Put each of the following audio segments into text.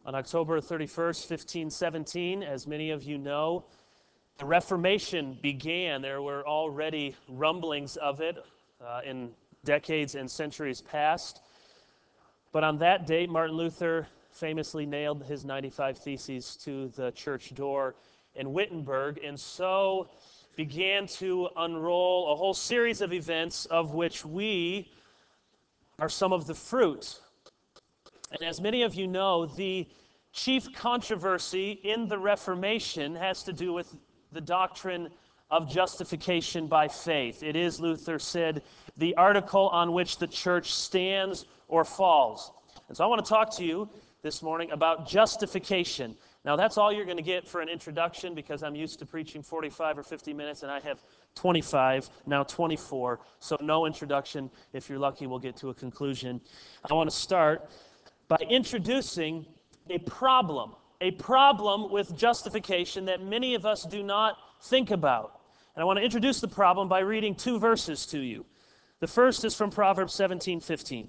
On October 31st, 1517, as many of you know, the Reformation began. There were already rumblings of it in decades and centuries past. But on that date, Martin Luther famously nailed his 95 Theses to the church door in Wittenberg, and so began to unroll a whole series of events of which we are some of the fruit. And as many of you know, the chief controversy in the Reformation has to do with the doctrine of justification by faith. It is, Luther said, the article on which the church stands or falls. And so I want to talk to you this morning about justification. Now, that's all you're going to get for an introduction because I'm used to preaching 45 or 50 minutes, and I have 25, now 24, so no introduction. If you're lucky, we'll get to a conclusion. I want to start by introducing a problem with justification that many of us do not think about. And I want to introduce the problem by reading two verses to you. The first is from Proverbs 17:15.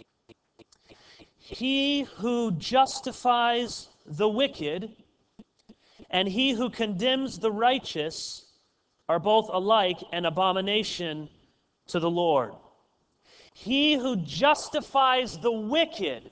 He who justifies the wicked and he who condemns the righteous are both alike an abomination to the Lord. He who justifies the wicked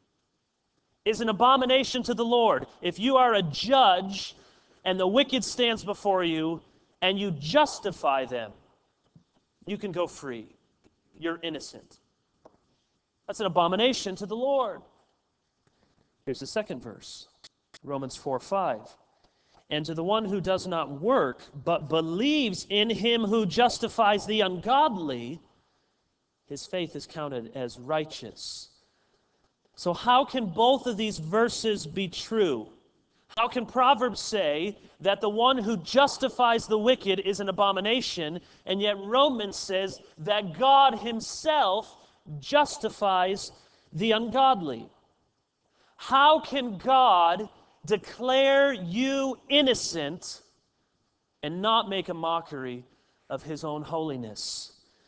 is an abomination to the Lord. If you are a judge and the wicked stands before you and you justify them, you can go free. You're innocent. That's an abomination to the Lord. Here's the second verse, Romans 4:5. And to the one who does not work, but believes in him who justifies the ungodly, his faith is counted as righteous. So how can both of these verses be true? How can Proverbs say that the one who justifies the wicked is an abomination, and yet Romans says that God himself justifies the ungodly? How can God declare you innocent and not make a mockery of his own holiness?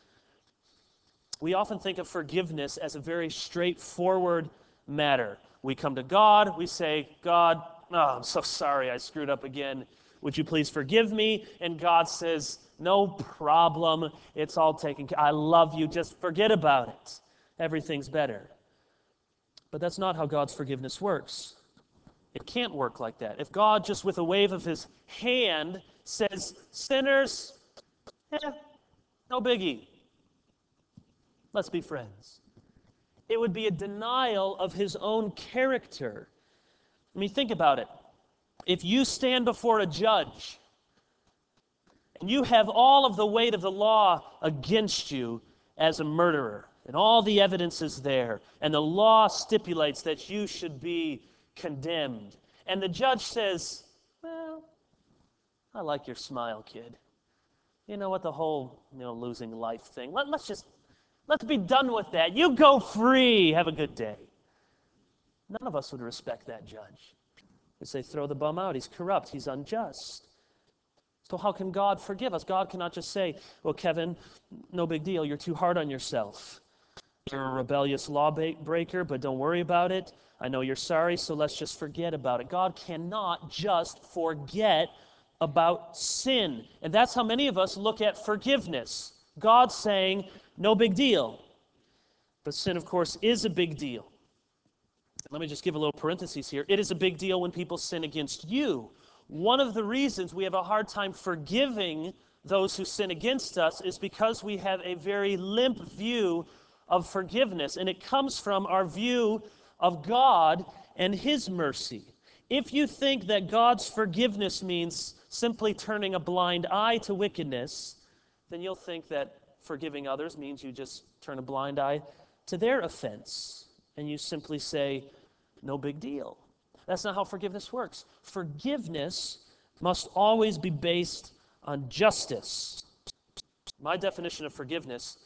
We often think of forgiveness as a very straightforward matter. We come to God, we say, God, I'm so sorry I screwed up again. Would you please forgive me? And God says, no problem. It's all taken care of. I love you. Just forget about it. Everything's better. But that's not how God's forgiveness works. It can't work like that. If God just with a wave of his hand says, sinners, no biggie. Let's be friends. It would be a denial of his own character. I mean, think about it. If you stand before a judge and you have all of the weight of the law against you as a murderer, and all the evidence is there, and the law stipulates that you should be condemned, and the judge says, well, I like your smile, kid. You know what, the whole losing life thing, let's be done with that. You go free. Have a good day. None of us would respect that judge. We'd say, throw the bum out. He's corrupt. He's unjust. So how can God forgive us? God cannot just say, well, Kevin, no big deal. You're too hard on yourself. You're a rebellious lawbreaker, but don't worry about it. I know you're sorry, so let's just forget about it. God cannot just forget about sin. And that's how many of us look at forgiveness. God saying, no big deal. But sin, of course, is a big deal. Let me just give a little parenthesis here. It is a big deal when people sin against you. One of the reasons we have a hard time forgiving those who sin against us is because we have a very limp view of forgiveness, and it comes from our view of God and his mercy. If you think that God's forgiveness means simply turning a blind eye to wickedness, then you'll think that forgiving others means you just turn a blind eye to their offense, and you simply say, no big deal. That's not how forgiveness works. Forgiveness must always be based on justice. My definition of forgiveness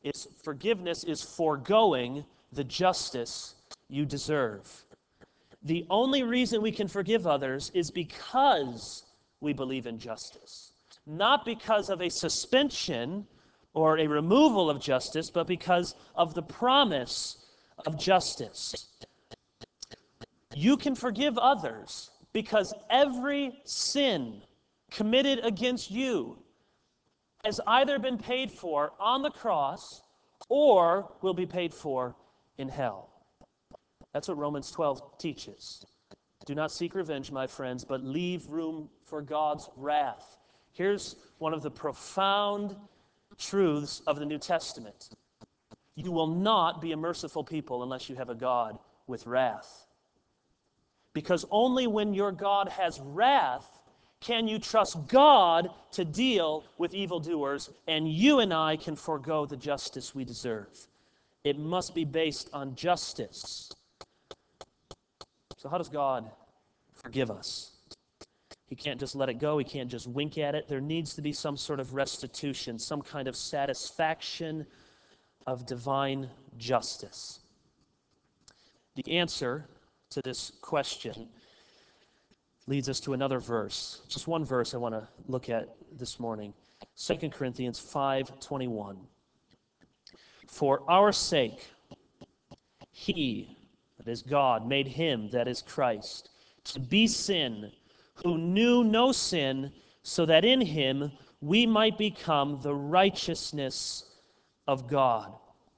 is foregoing the justice you deserve. The only reason we can forgive others is because we believe in justice. Not because of a suspension or a removal of justice, but because of the promise of justice. You can forgive others because every sin committed against you has either been paid for on the cross or will be paid for in hell. That's what Romans 12 teaches. Do not seek revenge, my friends, but leave room for God's wrath. Here's one of the profound truths of the New Testament. You will not be a merciful people unless you have a God with wrath. Because only when your God has wrath can you trust God to deal with evildoers, and you and I can forego the justice we deserve. It must be based on justice. So how does God forgive us? He can't just let it go. He can't just wink at it. There needs to be some sort of restitution, some kind of satisfaction of divine justice. The answer to this question leads us to another verse. Just one verse I want to look at this morning. 2 Corinthians 5:21. For our sake, he, that is God, made him, that is Christ, to be sin, who knew no sin, so that in him we might become the righteousness of God.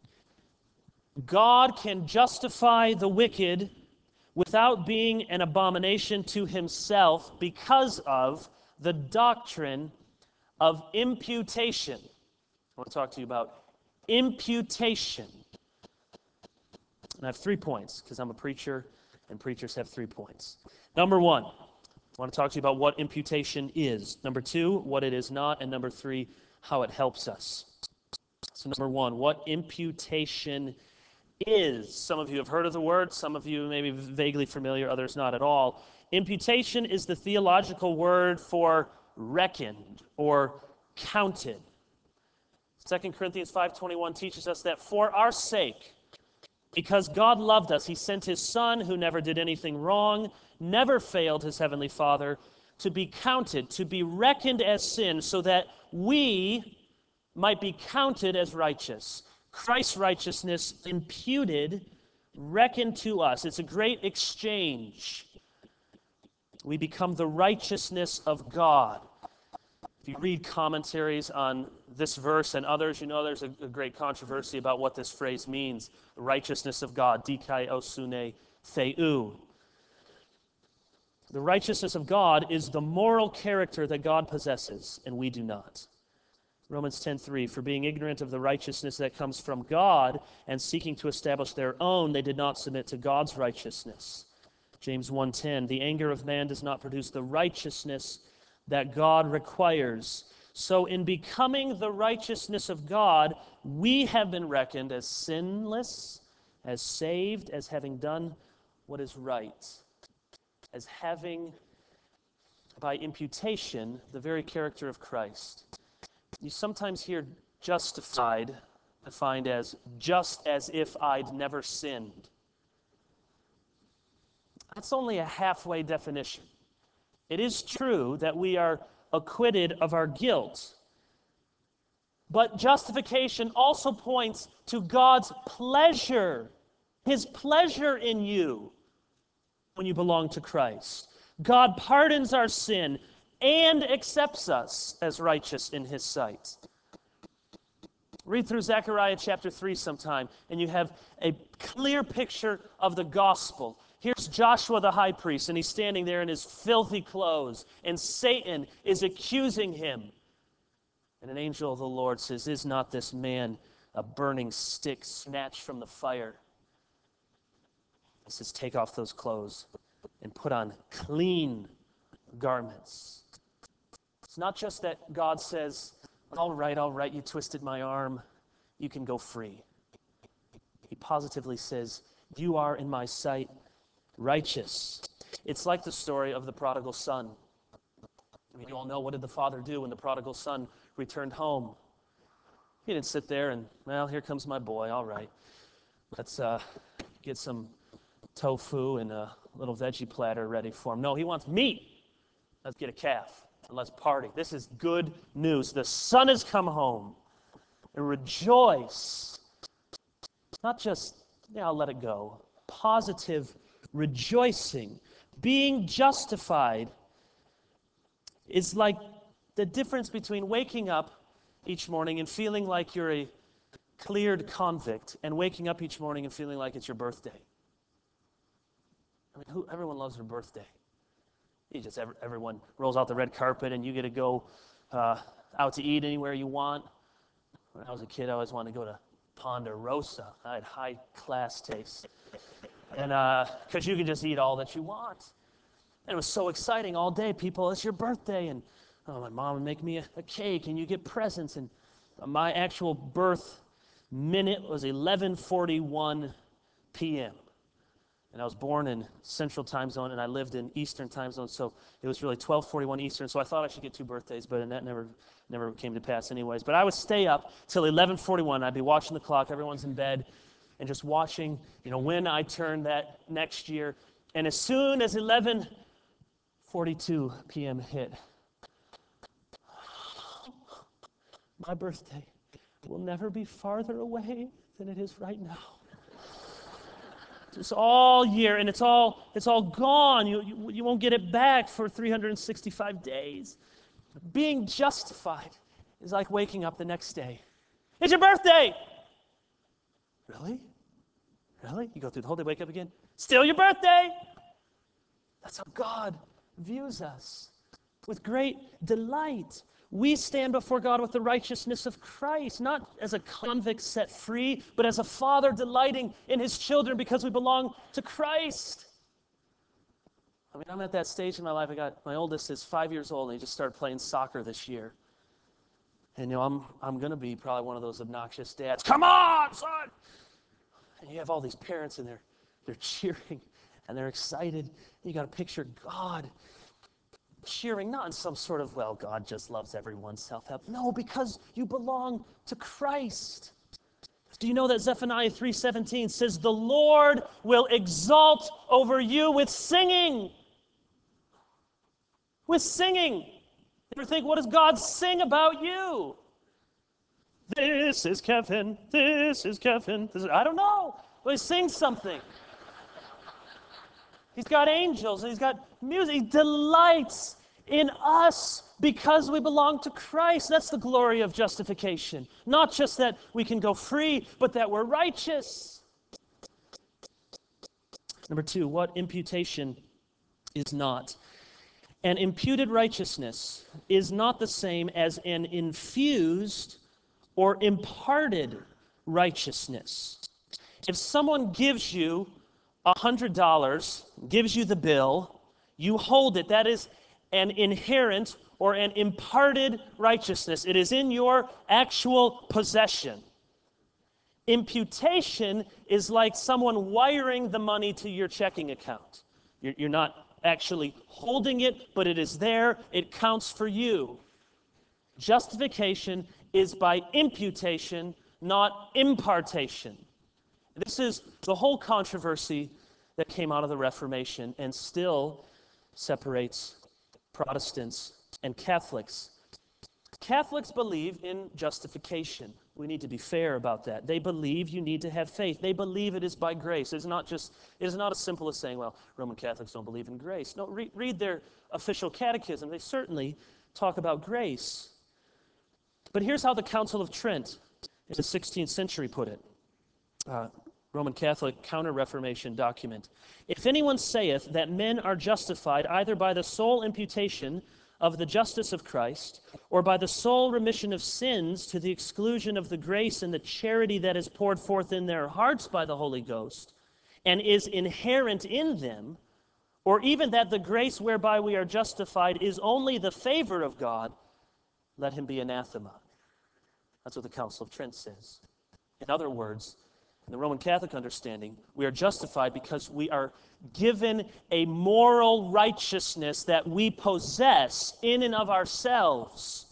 God can justify the wicked without being an abomination to himself because of the doctrine of imputation. I want to talk to you about imputation. And I have 3 points because I'm a preacher and preachers have 3 points. Number 1, I want to talk to you about what imputation is. Number 2, what it is not. And number 3, how it helps us. So number 1, what imputation is. Some of you have heard of the word, some of you may be vaguely familiar, others not at all. Imputation is the theological word for reckoned or counted. 2 Corinthians 5:21 teaches us that for our sake, because God loved us, he sent his Son, who never did anything wrong, never failed his heavenly Father, to be counted, to be reckoned as sin, so that we might be counted as righteous. Christ's righteousness imputed, reckoned to us. It's a great exchange. We become the righteousness of God. If you read commentaries on this verse and others, you know there's a great controversy about what this phrase means. The righteousness of God, dikaiosune theou. The righteousness of God is the moral character that God possesses, and we do not. Romans 10:3, for being ignorant of the righteousness that comes from God and seeking to establish their own, they did not submit to God's righteousness. James 1:10, the anger of man does not produce the righteousness that God requires. So in becoming the righteousness of God, we have been reckoned as sinless, as saved, as having done what is right, as having, by imputation, the very character of Christ. You sometimes hear justified defined as just as if I'd never sinned. That's only a halfway definition. It is true that we are acquitted of our guilt, but justification also points to God's pleasure, his pleasure in you when you belong to Christ. God pardons our sin and accepts us as righteous in his sight. Read through Zechariah chapter 3 sometime, and you have a clear picture of the gospel. Here's Joshua the high priest, and he's standing there in his filthy clothes, and Satan is accusing him. And an angel of the Lord says, is not this man a burning stick snatched from the fire? He says, take off those clothes and put on clean garments. It's not just that God says, all right, you twisted my arm, you can go free. He positively says, you are in my sight righteous. It's like the story of the prodigal son. I mean, you all know, what did the father do when the prodigal son returned home? He didn't sit there and, well, here comes my boy, all right. Let's get some tofu and a little veggie platter ready for him. No, he wants meat. Let's get a calf and let's party. This is good news. The son has come home. And rejoice. Not just, I'll let it go. Positive rejoicing, being justified is like the difference between waking up each morning and feeling like you're a cleared convict and waking up each morning and feeling like it's your birthday. I mean, everyone loves their birthday. Everyone rolls out the red carpet and you get to go out to eat anywhere you want. When I was a kid, I always wanted to go to Ponderosa. I had high-class taste. And because you can just eat all that you want. And it was so exciting all day. People, it's your birthday. And my mom would make me a cake and you get presents. And my actual birth minute was 11:41 p.m. And I was born in Central Time Zone, and I lived in Eastern Time Zone, so it was really 12:41 Eastern. So I thought I should get 2 birthdays, but that never came to pass anyways. But I would stay up till 11:41. I'd be watching the clock. Everyone's in bed, and just watching, when I turned that next year. And as soon as 11:42 p.m. hit, my birthday will never be farther away than it is right now. It's all year, and it's all gone. You won't get it back for 365 days. Being justified is like waking up the next day. It's your birthday! Really? Really? You go through the whole day, wake up again? Still your birthday! That's how God views us, with great delight. We stand before God with the righteousness of Christ, not as a convict set free, but as a father delighting in his children because we belong to Christ. I mean, I'm at that stage in my life. My oldest is 5 years old, and he just started playing soccer this year. And I'm going to be probably one of those obnoxious dads. Come on, son! And you have all these parents, and they're cheering, and they're excited. You got to picture God cheering, not in some sort of, God just loves everyone, self-help. No, because you belong to Christ. Do you know that Zephaniah 3:17 says, the Lord will exalt over you with singing? With singing. You ever think, what does God sing about you? This is Kevin. This is Kevin. I don't know. Well, he sings something. He's got angels, and he's got music. He delights in us because we belong to Christ. That's the glory of justification. Not just that we can go free, but that we're righteous. Number 2, what imputation is not. An imputed righteousness is not the same as an infused or imparted righteousness. If someone gives you $100, gives you the bill, you hold it. That is an inherent or an imparted righteousness. It is in your actual possession. Imputation is like someone wiring the money to your checking account. You're not actually holding it, but it is there. It counts for you. Justification is by imputation, not impartation. This is the whole controversy that came out of the Reformation and still separates Protestants and Catholics. Catholics believe in justification. We need to be fair about that. They believe you need to have faith. They believe it is by grace. It is not as simple as saying, Roman Catholics don't believe in grace. No, read their official catechism. They certainly talk about grace. But here's how the Council of Trent in the 16th century put it. Roman Catholic Counter-Reformation document. If anyone saith that men are justified either by the sole imputation of the justice of Christ, or by the sole remission of sins to the exclusion of the grace and the charity that is poured forth in their hearts by the Holy Ghost, and is inherent in them, or even that the grace whereby we are justified is only the favor of God, let him be anathema. That's what the Council of Trent says. In other words, in the Roman Catholic understanding, we are justified because we are given a moral righteousness that we possess in and of ourselves.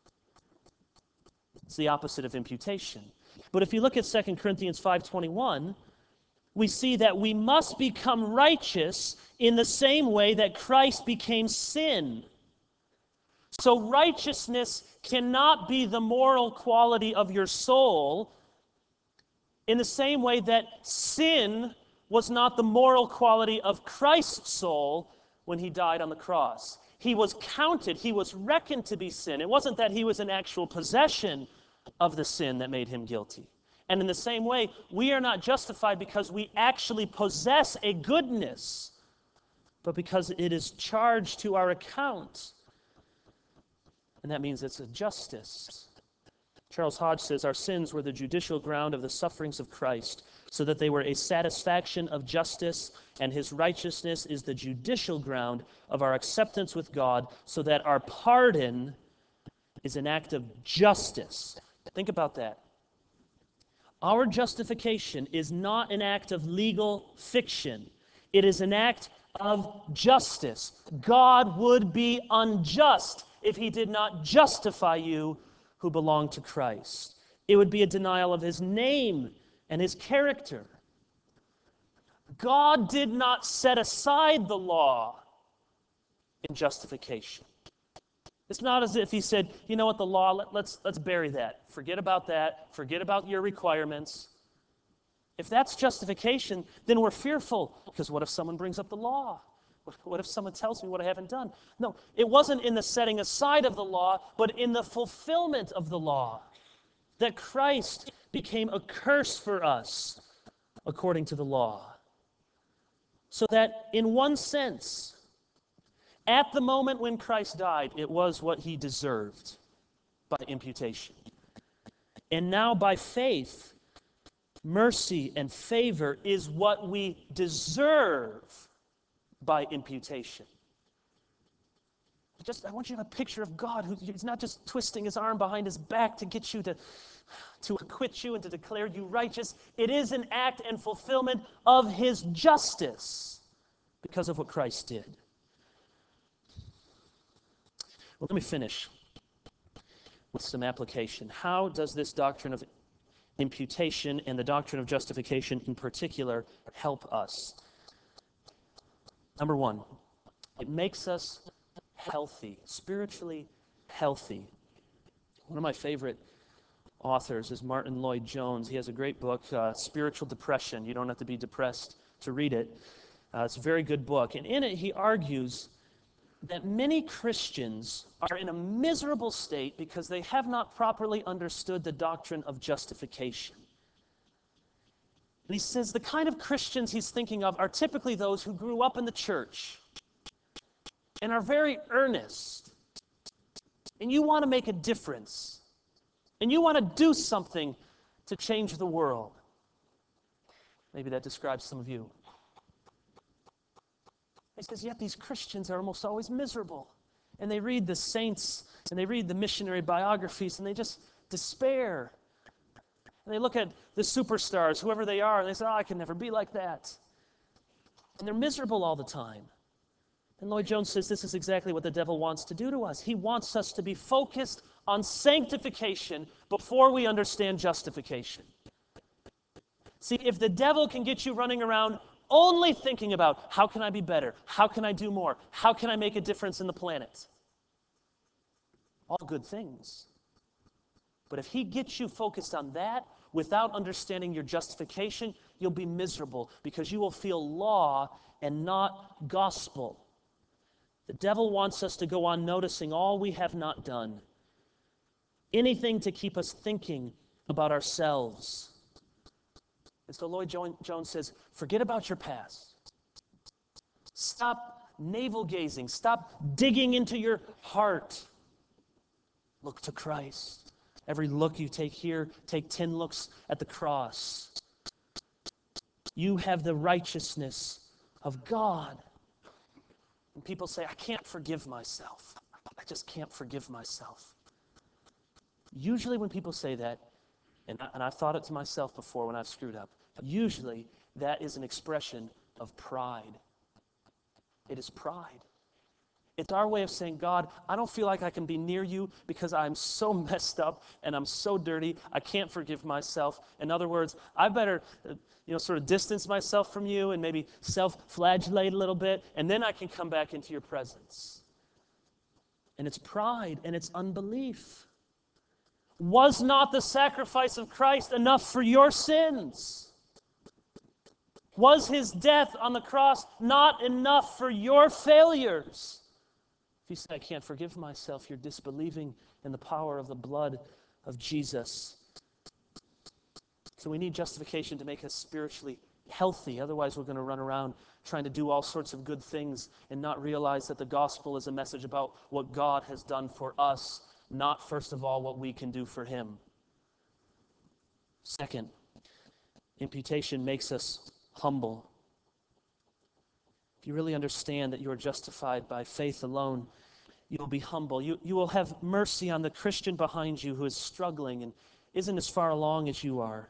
It's the opposite of imputation. But if you look at 2 Corinthians 5:21, we see that we must become righteous in the same way that Christ became sin. So righteousness cannot be the moral quality of your soul in the same way that sin was not the moral quality of Christ's soul when he died on the cross. He was counted, he was reckoned to be sin. It wasn't that he was in actual possession of the sin that made him guilty. And in the same way, we are not justified because we actually possess a goodness, but because it is charged to our account. And that means it's a justice. Charles Hodge says, our sins were the judicial ground of the sufferings of Christ, so that they were a satisfaction of justice, and his righteousness is the judicial ground of our acceptance with God, so that our pardon is an act of justice. Think about that. Our justification is not an act of legal fiction. It is an act of justice. God would be unjust if he did not justify you who belong to Christ. It would be a denial of his name and his character. God did not set aside the law in justification. It's not as if he said, you know what, the law, let's bury that. Forget about that. Forget about your requirements. If that's justification, then we're fearful, because what if someone brings up the law? What if someone tells me what I haven't done? No, it wasn't in the setting aside of the law, but in the fulfillment of the law, that Christ became a curse for us according to the law. So that in one sense, at the moment when Christ died, it was what he deserved by imputation. And now by faith, mercy and favor is what we deserve by imputation. I want you to have a picture of God who's not just twisting his arm behind his back to get you to acquit you and to declare you righteous. It is an act and fulfillment of his justice because of what Christ did. Well, let me finish with some application. How does this doctrine of imputation and the doctrine of justification in particular help us? Number one, it makes us healthy, spiritually healthy. One of my favorite authors is Martin Lloyd-Jones. He has a great book, Spiritual Depression. You don't have to be depressed to read it. It's a very good book. And in it, he argues that many Christians are in a miserable state because they have not properly understood the doctrine of justification. And he says the kind of Christians he's thinking of are typically those who grew up in the church and are very earnest. And you want to make a difference. And you want to do something to change the world. Maybe that describes some of you. He says, yet these Christians are almost always miserable. And they read the saints, and they read the missionary biographies, and they just despair. And they look at the superstars, whoever they are, and they say, I can never be like that. And they're miserable all the time. And Lloyd-Jones says this is exactly what the devil wants to do to us. He wants us to be focused on sanctification before we understand justification. See, if the devil can get you running around only thinking about how can I be better, how can I do more, how can I make a difference in the planet, all good things. But if he gets you focused on that without understanding your justification, you'll be miserable because you will feel law and not gospel. The devil wants us to go on noticing all we have not done. Anything to keep us thinking about ourselves. And so Lloyd-Jones says, forget about your past. Stop navel-gazing. Stop digging into your heart. Look to Christ. Every look you take here, take 10 looks at the cross. You have the righteousness of God. And people say, I can't forgive myself. I just can't forgive myself. Usually when people say that, and I've thought it to myself before when I've screwed up, usually that is an expression of pride. It is pride. It's our way of saying, God, I don't feel like I can be near you because I'm so messed up and I'm so dirty, I can't forgive myself. In other words, I better sort of distance myself from you and maybe self-flagellate a little bit, and then I can come back into your presence. And it's pride and it's unbelief. Was not the sacrifice of Christ enough for your sins? Was his death on the cross not enough for your failures? If you say, I can't forgive myself, you're disbelieving in the power of the blood of Jesus. So we need justification to make us spiritually healthy. Otherwise, we're going to run around trying to do all sorts of good things and not realize that the gospel is a message about what God has done for us, not first of all what we can do for him. Second, imputation makes us humble. If you really understand that you are justified by faith alone, you will be humble. You will have mercy on the Christian behind you who is struggling and isn't as far along as you are.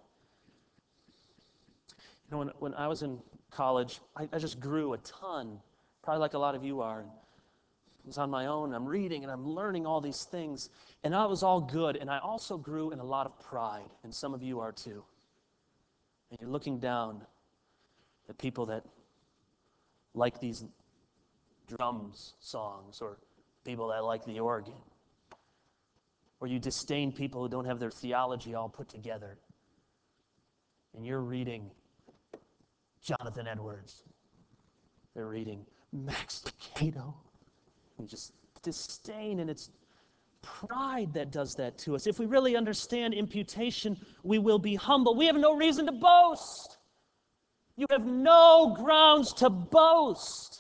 You know, when I was in college, I just grew a ton, probably like a lot of you are. I was on my own, and I'm reading, and I'm learning all these things, and that was all good, and I also grew in a lot of pride, and some of you are too. And you're looking down at people that like these drums songs, or people that like the organ. Or you disdain people who don't have their theology all put together. And you're reading Jonathan Edwards. They're reading Max Lucado. You just disdain, and it's pride that does that to us. If we really understand imputation, we will be humble. We have no reason to boast. You have no grounds to boast.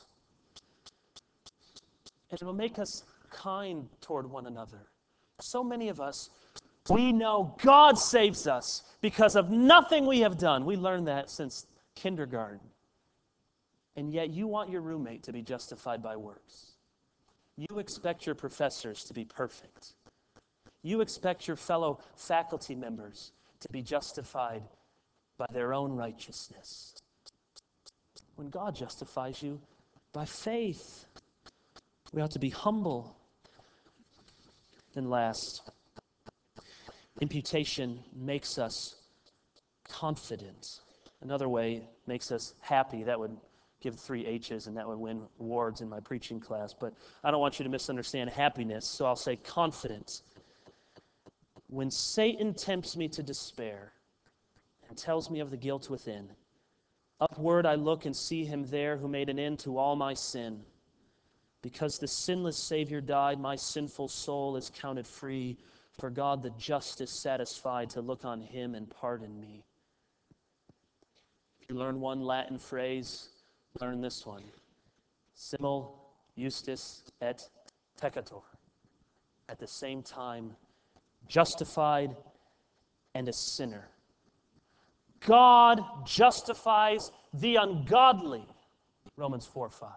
And it will make us kind toward one another. So many of us, we know God saves us because of nothing we have done. We learned that since kindergarten. And yet you want your roommate to be justified by works. You expect your professors to be perfect. You expect your fellow faculty members to be justified by their own righteousness. When God justifies you by faith, we ought to be humble. And last, imputation makes us confident. Another way makes us happy. That would give 3 H's, and that would win awards in my preaching class. But I don't want you to misunderstand happiness, so I'll say confidence. When Satan tempts me to despair and tells me of the guilt within, upward I look and see him there who made an end to all my sin. Because the sinless Savior died, my sinful soul is counted free. For God the just is satisfied to look on him and pardon me. If you learn one Latin phrase, learn this one. Simul justus et peccator. At the same time, justified and a sinner. God justifies the ungodly. Romans 4:5.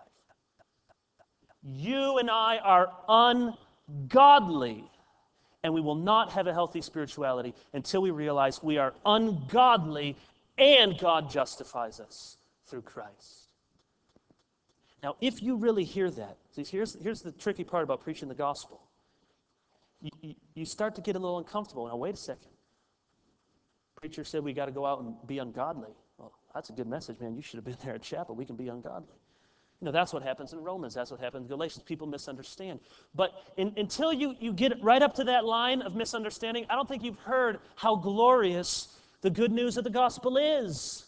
You and I are ungodly, and we will not have a healthy spirituality until we realize we are ungodly and God justifies us through Christ. Now, if you really hear that, see, here's the tricky part about preaching the gospel. You start to get a little uncomfortable. Now, wait a second. Preacher said we got to go out and be ungodly. Well, that's a good message, man. You should have been there at chapel. We can be ungodly. You know, that's what happens in Romans. That's what happens in Galatians. People misunderstand. But until you get right up to that line of misunderstanding, I don't think you've heard how glorious the good news of the gospel is.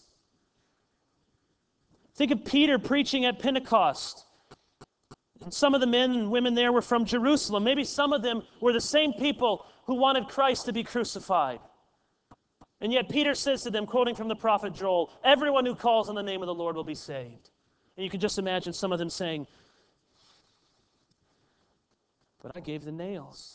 Think of Peter preaching at Pentecost. And some of the men and women there were from Jerusalem. Maybe some of them were the same people who wanted Christ to be crucified. And yet Peter says to them, quoting from the prophet Joel, everyone who calls on the name of the Lord will be saved. And you can just imagine some of them saying, but I gave the nails.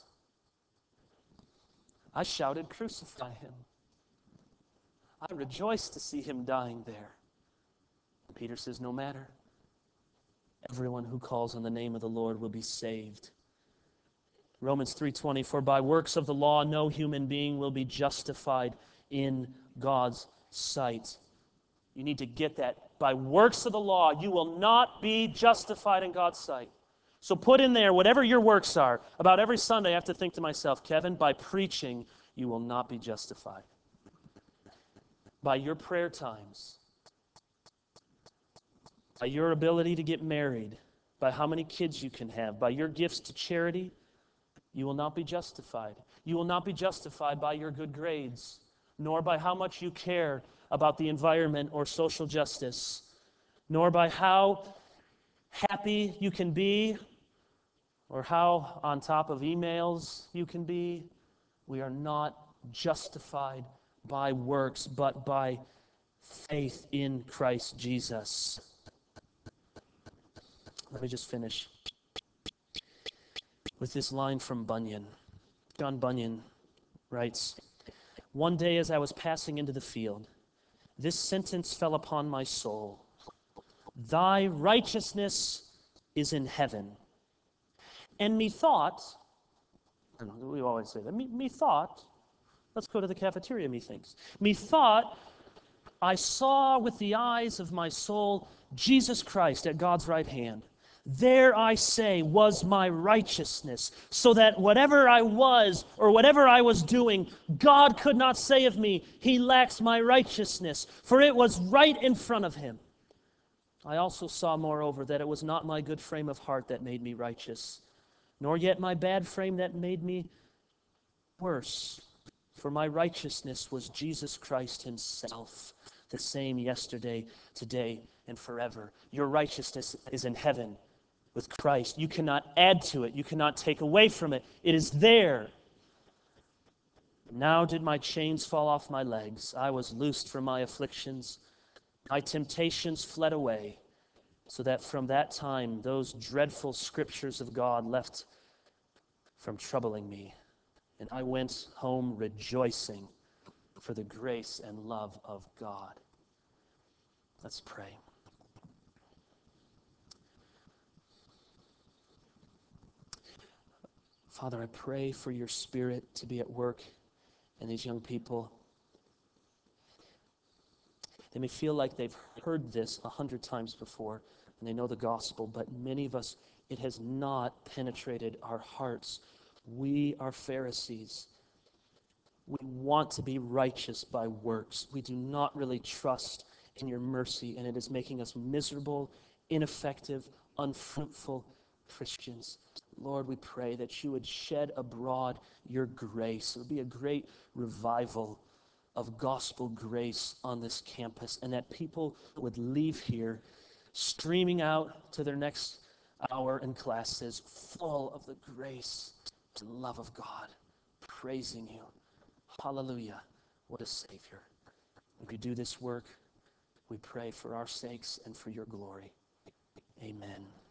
I shouted, crucify him. I rejoiced to see him dying there. And Peter says, no matter. Everyone who calls on the name of the Lord will be saved. Romans 3:20, for by works of the law no human being will be justified in God's sight. You need to get that. By works of the law, you will not be justified in God's sight. So put in there whatever your works are. About every Sunday I have to think to myself, Kevin, by preaching, you will not be justified. By your prayer times, by your ability to get married, by how many kids you can have, by your gifts to charity, you will not be justified. You will not be justified by your good grades, nor by how much you care about the environment or social justice, nor by how happy you can be or how on top of emails you can be. We are not justified by works, but by faith in Christ Jesus. Let me just finish with this line from Bunyan. John Bunyan writes, "One day as I was passing into the field, this sentence fell upon my soul. Thy righteousness is in heaven. And methought," we always say that, methought, let's go to the cafeteria, methinks. "Methought I saw with the eyes of my soul Jesus Christ at God's right hand. There, I say, was my righteousness, so that whatever I was or whatever I was doing, God could not say of me, he lacks my righteousness, for it was right in front of him. I also saw, moreover, that it was not my good frame of heart that made me righteous, nor yet my bad frame that made me worse. For my righteousness was Jesus Christ himself, the same yesterday, today, and forever." Your righteousness is in heaven with Christ. You cannot add to it. You cannot take away from it. It is there. Now did my chains fall off my legs. I was loosed from my afflictions. My temptations fled away, so that from that time those dreadful scriptures of God left from troubling me. And I went home rejoicing for the grace and love of God. Let's pray. Father, I pray for your Spirit to be at work in these young people. They may feel like they've heard this 100 times before, and they know the gospel, but many of us, it has not penetrated our hearts. We are Pharisees. We want to be righteous by works. We do not really trust in your mercy, and it is making us miserable, ineffective, unfruitful Christians. Lord, we pray that you would shed abroad your grace. It would be a great revival of gospel grace on this campus, and that people would leave here streaming out to their next hour in classes full of the grace and love of God, praising you. Hallelujah. What a Savior. If you do this work, we pray for our sakes and for your glory. Amen.